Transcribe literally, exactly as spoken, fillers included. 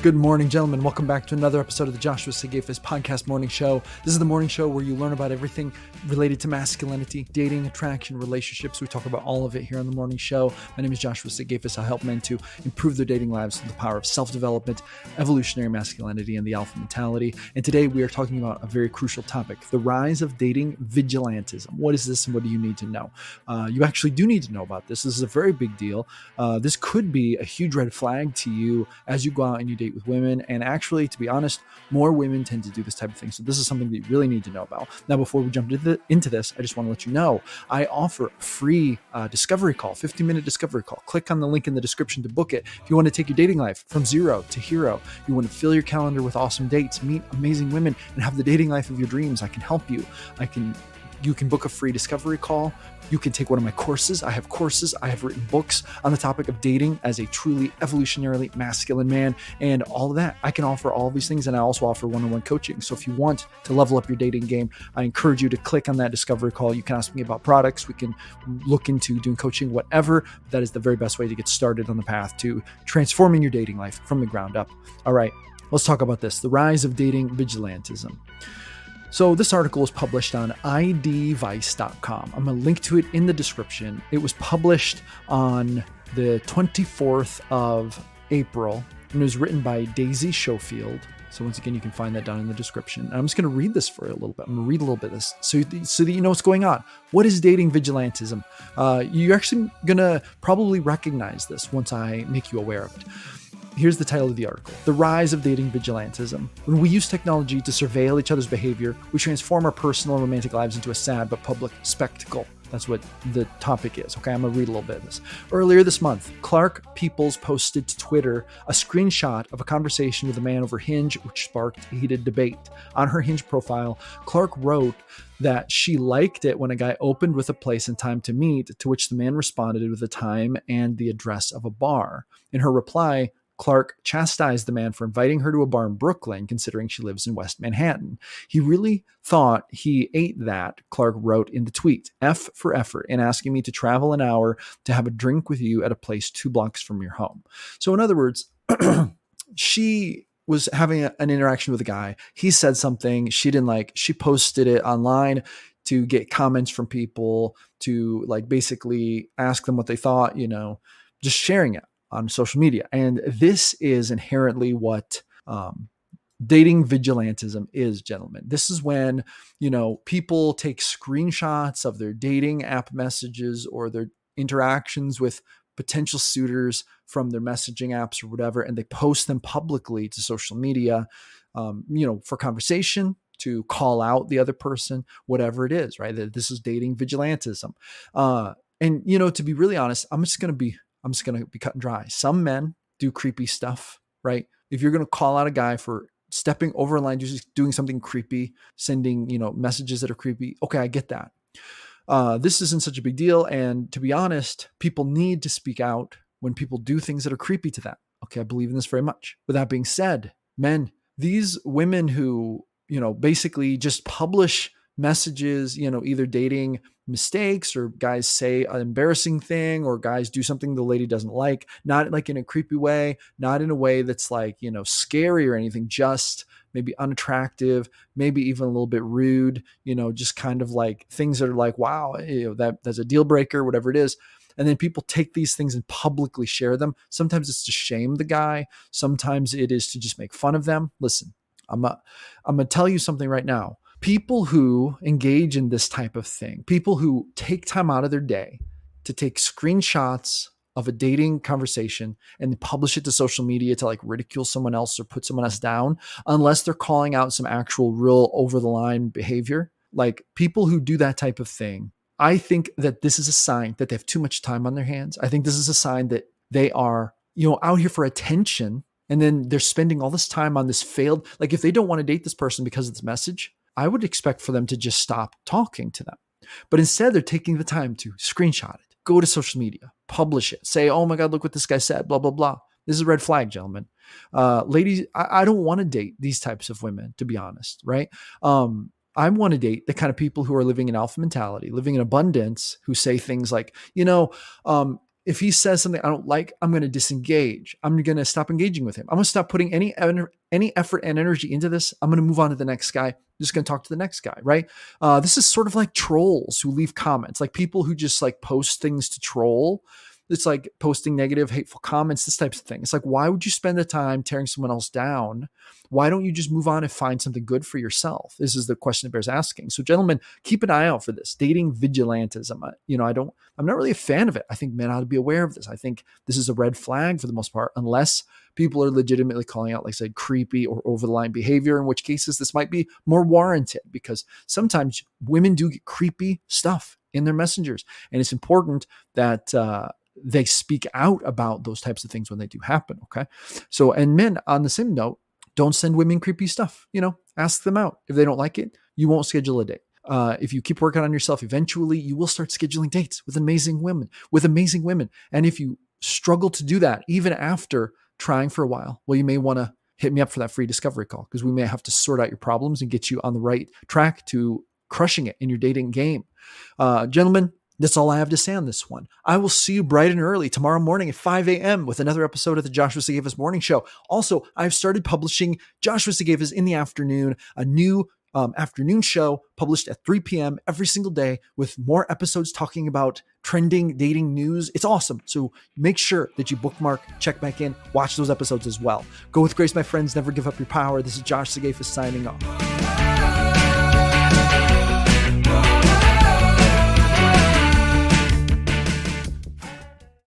Good morning, gentlemen. Welcome back to another episode of the Joshua Sigafus Podcast Morning Show. This is the morning show where you learn about everything related to masculinity, dating, attraction, relationships. We talk about all of it here on the morning show. My name is Joshua Sigafus. I help men to improve their dating lives through the power of self-development, evolutionary masculinity, and the alpha mentality. And today we are talking about a very crucial topic, the rise of dating vigilantism. What is this and what do you need to know? Uh, you actually do need to know about this. This is a very big deal. Uh, this could be a huge red flag to you as you go out and you date with women. And actually, to be honest, more women tend to do this type of thing. So this is something that you really need to know about. Now, before we jump into, the, into this, I just want to let you know, I offer a free uh, discovery call, fifteen minute discovery call. Click on the link in the description to book it. If you want to take your dating life from zero to hero, you want to fill your calendar with awesome dates, meet amazing women, and have the dating life of your dreams, I can help you. I can You can book a free discovery call. You can take one of my courses. I have courses. I have written books on the topic of dating as a truly evolutionarily masculine man and all of that. I can offer all of these things, and I also offer one-on-one coaching. So if you want to level up your dating game, I encourage you to click on that discovery call. You can ask me about products. We can look into doing coaching, whatever. That is the very best way to get started on the path to transforming your dating life from the ground up. All right, let's talk about this, the rise of dating vigilantism. So this article was published on I D vice dot com. I'm going to link to it in the description. It was published on the twenty-fourth of April, and it was written by Daisy Schofield. So once again, you can find that down in the description. And I'm just going to read this for you a little bit. I'm going to read a little bit of this so, so that you know what's going on. What is dating vigilantism? Uh, you're actually going to probably recognize this once I make you aware of it. Here's the title of the article, The Rise of Dating Vigilantism. When we use technology to surveil each other's behavior, we transform our personal and romantic lives into a sad but public spectacle. That's what the topic is. Okay, I'm going to read a little bit of this. Earlier this month, Clark Peoples posted to Twitter a screenshot of a conversation with a man over Hinge, which sparked heated debate. On her Hinge profile, Clark wrote that she liked it when a guy opened with a place and time to meet, to which the man responded with the time and the address of a bar. In her reply, Clark chastised the man for inviting her to a bar in Brooklyn, considering she lives in West Manhattan. He really thought he ate that, Clark wrote in the tweet. F for effort in asking me to travel an hour to have a drink with you at a place two blocks from your home. So in other words, she was having a, an interaction with a guy. He said something she didn't like. She posted it online to get comments from people, to like basically ask them what they thought, you know, just sharing it on social media. And this is inherently what um, dating vigilantism is, gentlemen. This is when, you know, people take screenshots of their dating app messages or their interactions with potential suitors from their messaging apps or whatever, and they post them publicly to social media, um, you know, for conversation, to call out the other person, whatever it is, right? This is dating vigilantism. Uh, and, you know, to be really honest, I'm just going to be I'm just going to be cut and dry. Some men do creepy stuff, right? If you're going to call out a guy for stepping over a line, just doing something creepy, sending, you know, messages that are creepy. Okay, I get that. Uh, this isn't such a big deal. And to be honest, people need to speak out when people do things that are creepy to them. Okay, I believe in this very much. With that being said, men, these women who, you know, basically just publish messages, you know, either dating mistakes, or guys say an embarrassing thing, or guys do something the lady doesn't like, not like in a creepy way, not in a way that's like, you know, scary or anything, just maybe unattractive, maybe even a little bit rude, you know, just kind of like things that are like, wow, you know, that that's a deal breaker, whatever it is. And then people take these things and publicly share them. Sometimes it's to shame the guy. Sometimes it is to just make fun of them. Listen, I'm a, I'm going to tell you something right now. People who engage in this type of thing, people who take time out of their day to take screenshots of a dating conversation and publish it to social media to like ridicule someone else or put someone else down, unless they're calling out some actual real over the line behavior, like people who do that type of thing, I think that this is a sign that they have too much time on their hands. I think this is a sign that they are, you know, out here for attention. And then they're spending all this time on this failed, like if they don't want to date this person because of this message, I would expect for them to just stop talking to them. But instead, they're taking the time to screenshot it, go to social media, publish it, say, oh my God, look what this guy said, blah, blah, blah. This is a red flag, gentlemen. Uh, ladies, I, I don't want to date these types of women, to be honest, right? Um, I want to date the kind of people who are living in alpha mentality, living in abundance, who say things like, you know, um, if he says something I don't like, I'm going to disengage. I'm going to stop engaging with him. I'm going to stop putting any, any effort and energy into this. I'm going to move on to the next guy. I'm just going to talk to the next guy, right? Uh, this is sort of like trolls who leave comments, like people who just like post things to troll. It's like posting negative, hateful comments, this types of thing. It's like, why would you spend the time tearing someone else down? Why don't you just move on and find something good for yourself? This is the question that bears asking. So gentlemen, keep an eye out for this. Dating vigilantism. You know, I don't, I'm not really a fan of it. I think men ought to be aware of this. I think this is a red flag for the most part, unless people are legitimately calling out, like I said, creepy or over the line behavior, in which cases this might be more warranted, because sometimes women do get creepy stuff in their messengers. And it's important that, uh, they speak out about those types of things when they do happen. Okay. So, and men, on the same note, don't send women creepy stuff. You know, ask them out. If they don't like it, you won't schedule a date. Uh, if you keep working on yourself, eventually you will start scheduling dates with amazing women, with amazing women. And if you struggle to do that, even after trying for a while, well, you may want to hit me up for that free discovery call, because we may have to sort out your problems and get you on the right track to crushing it in your dating game. Uh, gentlemen, that's all I have to say on this one. I will see you bright and early tomorrow morning at five a.m. with another episode of the Joshua Sigafus Morning Show. Also, I've started publishing Joshua Sigafus in the afternoon, a new um, afternoon show published at three p.m. every single day, with more episodes talking about trending dating news. It's awesome. So make sure that you bookmark, check back in, watch those episodes as well. Go with grace, my friends. Never give up your power. This is Josh Sigafus signing off.